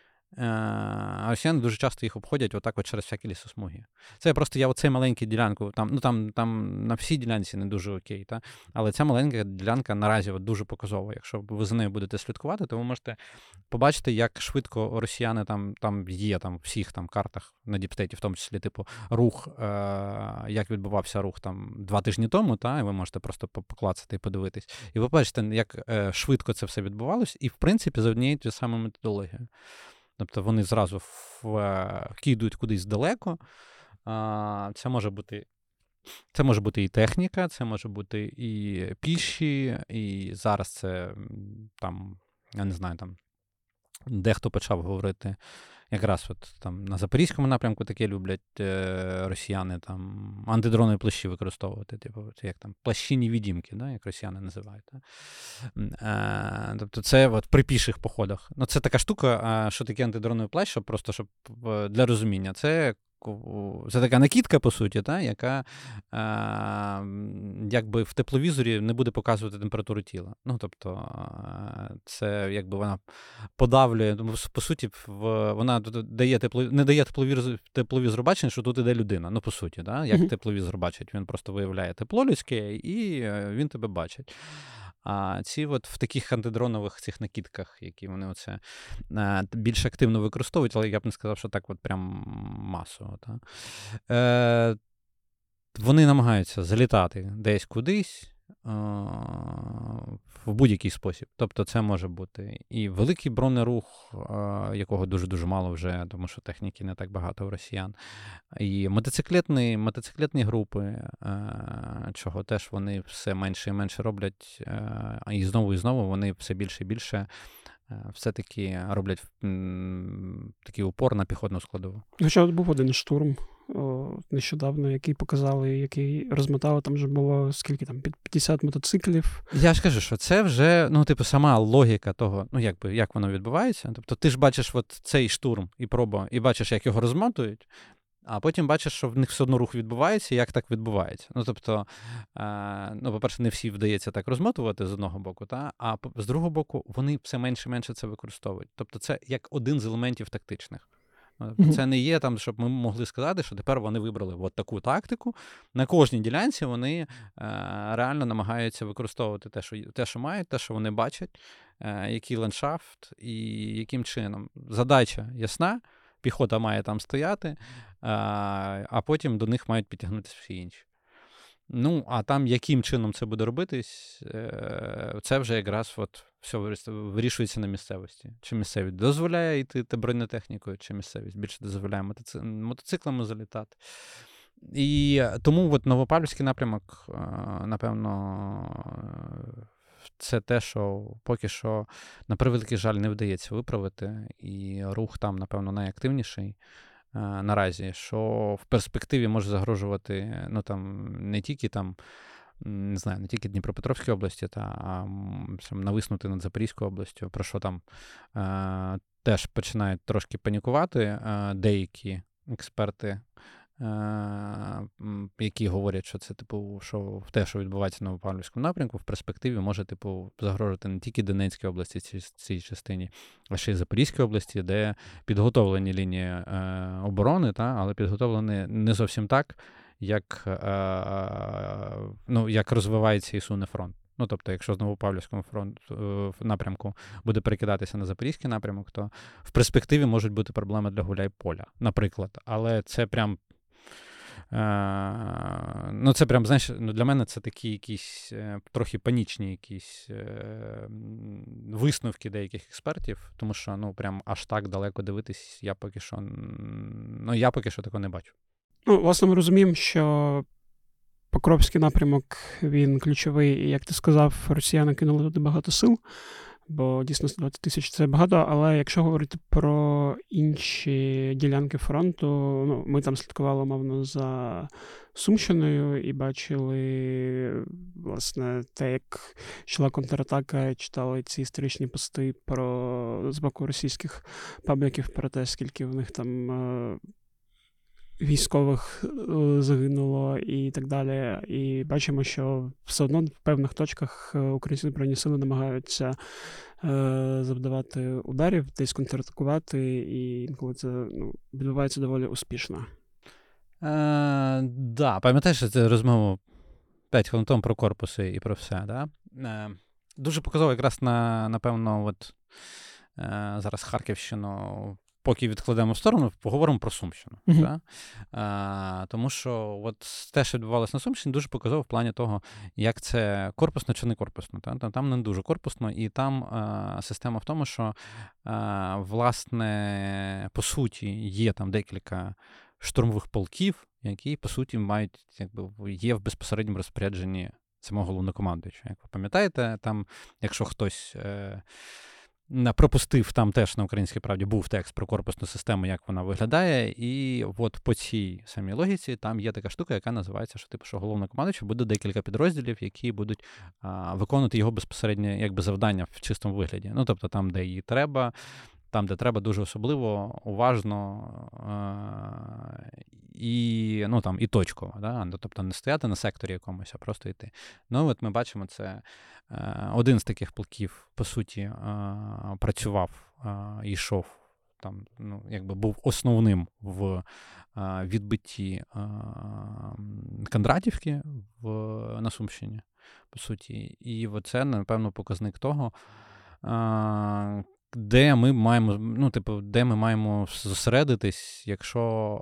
А росіяни дуже часто їх обходять отак от через всякі лісосмуги. Це просто я оцей маленький ділянку, там, ну там, там на всій ділянці не дуже окей, та? Але ця маленька ділянка наразі от дуже показова. Якщо ви за нею будете слідкувати, то ви можете побачити, як швидко росіяни там, там є там, всіх там картах на діпстейті, в тому числі, типу, рух, е- як відбувався рух там два тижні тому, та? І ви можете просто поклацати і подивитись. І ви бачите, як е- швидко це все відбувалось, і, в принципі, за однією тією самою методологією. Тобто вони зразу вкидують кудись далеко. Це може бути, це може бути і техніка, це може бути і піші, і зараз це там, я не знаю, там дехто почав говорити, якраз от там на Запорізькому напрямку таке люблять е, росіяни, там антидронові плащі використовувати, типу, як там плащині відімки, да, як росіяни називають. Да? Е, тобто це от при піших походах. Ну, це така штука, а що таке антидроновий плащ, щоб просто щоб для розуміння. Це Це така накидка, по суті, та, яка е, якби в тепловізорі не буде показувати температуру тіла. Ну, тобто, е, це якби вона подавлює, тому, по суті, в, вона дає тепло, не дає тепловізору, тепловізору бачення, що тут іде людина. Ну, по суті, да? Як mm-hmm. тепловізор бачить, він просто виявляє тепло людське, і він тебе бачить. А ці от в таких антидронових цих накидках, які вони оце більш активно використовують, але я б не сказав, що так от прям масово. Та? Е, вони намагаються залітати десь кудись е, в будь-який спосіб. Тобто це може бути і великий бронерух, е, якого дуже-дуже мало вже, тому що техніки не так багато у росіян, і мотоциклетні, мотоциклетні групи, е, чого теж вони все менше і менше роблять, е, і знову і знову вони все більше і більше е, все-таки роблять м, такий упор на піхотну складову. Хоча от був один штурм о, нещодавно, який показали, який розмотали, там вже було скільки там, п'ятдесят мотоциклів. Я ж кажу, що це вже, ну, типу, сама логіка того, ну, якби, як воно відбувається. Тобто ти ж бачиш от цей штурм і проба, і бачиш, як його розмотують, а потім бачиш, що в них все одно рух відбувається, і як так відбувається. Ну, тобто, е, ну, по-перше, не всі вдається так розмотувати з одного боку, та? А з другого боку, вони все менше і менше це використовують. Тобто це як один з елементів тактичних. Mm-hmm. Це не є там, щоб ми могли сказати, що тепер вони вибрали от таку тактику. На кожній ділянці вони е, реально намагаються використовувати те, що, те, що мають, те, що вони бачать, е, який ландшафт і яким чином. Задача ясна, піхота має там стояти, е, а потім до них мають підтягнутися всі інші. Ну, а там яким чином це буде робитись, е, це вже якраз от все вирішується на місцевості. Чи місцевість дозволяє йти бронетехнікою, чи місцевість більше дозволяє мотоци... мотоциклами залітати. І тому от Новопавлівський напрямок, е, напевно, це те, що поки що, на превеликий жаль, не вдається виправити, і рух там, напевно, найактивніший е, наразі, що в перспективі може загрожувати, ну, там, не тільки там, не знаю, не тільки Дніпропетровській області, та, а там, нависнути над Запорізькою областю, про що там е, теж починають трошки панікувати е, деякі експерти, які говорять, що це, типу, що те, що відбувається на Новопавлівському напрямку, в перспективі може, типу, загрожувати не тільки Донецькій області, цій, цій частині, а ще й Запорізькій області, де підготовлені лінії е, оборони, та, але підготовлені не зовсім так, як, е, ну, як розвивається і суне фронт. Ну, тобто, якщо з Новопавлівського фронту е, напрямку буде перекидатися на Запорізький напрямок, то в перспективі можуть бути проблеми для Гуляйполя, наприклад. Але це прям Е, ну, це прям, знаєш, ну, для мене це такі якісь е, трохи панічні якісь е, висновки деяких експертів, тому що, ну, прям аж так далеко дивитись я поки що, ну, я поки що такого не бачу. Ну, власне, ми розуміємо, що Покровський напрямок, він ключовий, і, як ти сказав, росіяни кинули туди багато сил, бо дійсно сто двадцять тисяч – це багато, але якщо говорити про інші ділянки фронту, ну, ми там слідкували, мовно, за Сумщиною і бачили, власне, те, як йшла контратака, читали ці історичні пости про, з боку російських пабліків про те, скільки в них там е, військових загинуло і так далі. І бачимо, що все одно в певних точках українські збройні сили намагаються е, завдавати ударів, десь контратакувати, і інколи це, ну, відбувається доволі успішно. Е, да, пам'ятаєш, що це розмова п'ять хвилин тому про корпуси і про все, да? Е, дуже показово якраз на, напевно, от е, зараз Харківщину, поки відкладемо в сторону, поговоримо про Сумщину. Uh-huh. Да? А, тому що от те, що відбувалося на Сумщині, дуже показово в плані того, як це корпусно чи не корпусно. Та? Там, там не дуже корпусно, і там а, система в тому, що, а, власне, по суті, є там декілька штурмових полків, які, по суті, мають, якби, є в безпосередньому розпорядженні самого головнокомандуючого. Як ви пам'ятаєте, там, якщо хтось Е, пропустив, там теж на Українській правді був текст про корпусну систему, як вона виглядає, і от по цій самій логіці там є така штука, яка називається, що типу, що головнокомандуючий буде декілька підрозділів, які будуть а, виконувати його безпосереднє якби завдання в чистому вигляді. Ну, тобто там, де її треба, там, де треба дуже особливо, уважно а, і, ну, там, і точково. Да? Тобто не стояти на секторі якомусь, а просто йти. Ну, от ми бачимо, це а, один з таких полків, по суті, а, працював і йшов, там, ну, якби був основним в а, відбитті а, Кондратівки в, на Сумщині, по суті. І це, напевно, показник того, а, де ми маємо, ну, типу, де ми маємо зосередитись, якщо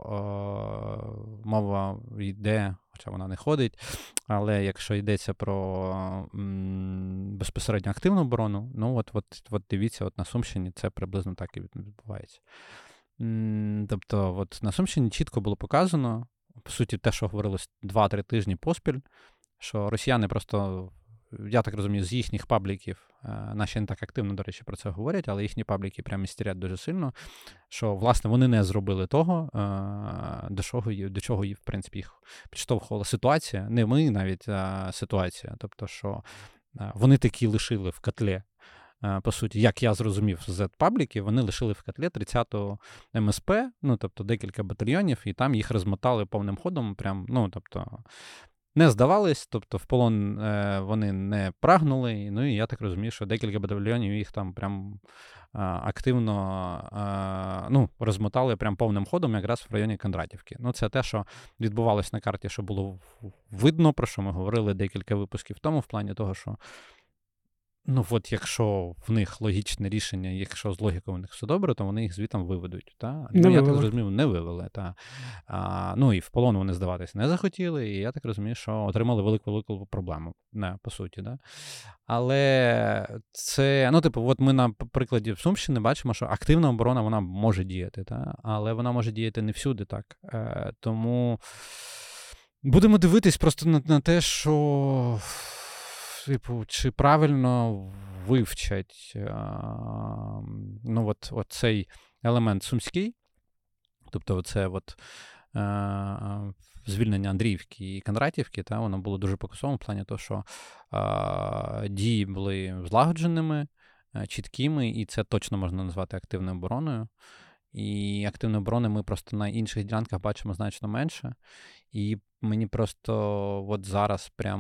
е, мова йде, хоча вона не ходить, але якщо йдеться про м, безпосередньо активну оборону, ну, от, от, от дивіться, от на Сумщині це приблизно так і відбувається. М, тобто, от на Сумщині чітко було показано, по суті, те, що говорилось два-три тижні поспіль, що росіяни просто, я так розумію, з їхніх пабліків, наші не так активно, до речі, про це говорять, але їхні пабліки прямо істерять дуже сильно, що, власне, вони не зробили того, до чого, до чого в принципі, їх підштовхувала ситуація, не ми навіть, а ситуація. Тобто, що вони такі лишили в котлі, по суті, як я зрозумів з Z-пабліків, вони лишили в котлі тридцяту ем ес пе, ну, тобто, декілька батальйонів, і там їх розмотали повним ходом, прям, ну, тобто, не здавались, тобто в полон е, вони не прагнули, ну і я так розумію, що декілька батальйонів їх там прям е, активно е, ну, розмотали прям повним ходом якраз в районі Кондратівки. Ну це те, що відбувалось на карті, що було видно, про що ми говорили декілька випусків тому, в плані того, що Ну, от якщо в них логічне рішення, якщо з логікою у них все добре, то вони їх звітом виведуть. Та? Не Ну, я так вивели. зрозумів, не вивели. Та? А, ну, і в полон вони здаватись не захотіли, і я так розумію, що отримали велику-велику проблему, не, по суті. Да? Але це, ну, типу, от ми на прикладі Сумщини бачимо, що активна оборона, вона може діяти, та? Але вона може діяти не всюди так. Е, тому будемо дивитись просто на, на те, що... Типу, чи правильно вивчать а, ну, от, от цей елемент сумський, тобто це от, а, звільнення Андріївки і Кондратівки, та, воно було дуже показовим в плані того, що а, дії були злагодженими, чіткими, і це точно можна назвати активною обороною. І активної оборони ми просто на інших ділянках бачимо значно менше. І мені просто от зараз прям,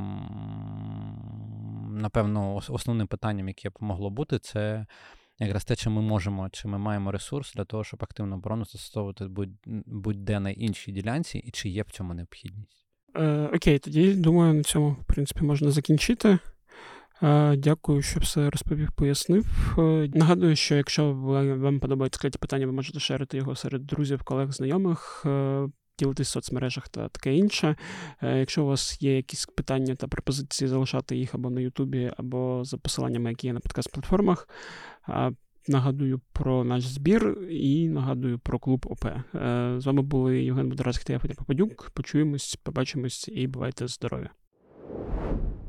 напевно, основним питанням, яке могло бути, це якраз те, чи ми можемо, чи ми маємо ресурс для того, щоб активну оборону застосовувати будь-де на іншій ділянці, і чи є в цьому необхідність. Е, окей, тоді, думаю, на цьому, в принципі, можна закінчити. Дякую, що все розповів, пояснив. Нагадую, що якщо вам подобається скляті питання, ви можете шерити його серед друзів, колег, знайомих, ділитись в соцмережах та таке інше. Якщо у вас є якісь питання та пропозиції, залишати їх або на Ютубі, або за посиланнями, які є на подкаст-платформах. Нагадую про наш збір і нагадую про клуб ОП. З вами були Євген Бодорадський та я, Федір Попадюк. Почуємось, побачимось і бувайте здорові!